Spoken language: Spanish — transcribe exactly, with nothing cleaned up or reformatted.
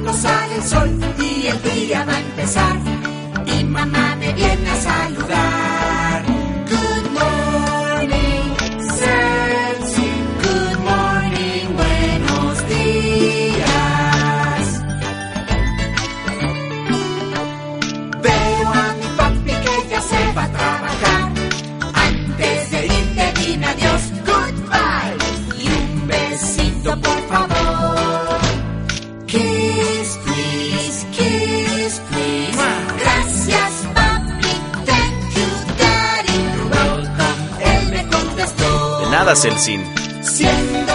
cuando sale el sol y el día va a empezar. Y mamá me viene a saludar. Good morning, Celsi. Good morning, buenos días. Veo a mi papi que ya se va a trabajar. Antes de irte dime adiós, goodbye. Y un besito por favor. Kiss, please, kiss, please. Gracias, papi, thank you, daddy. You're welcome, él me contestó. De nada, Celsin. Siendo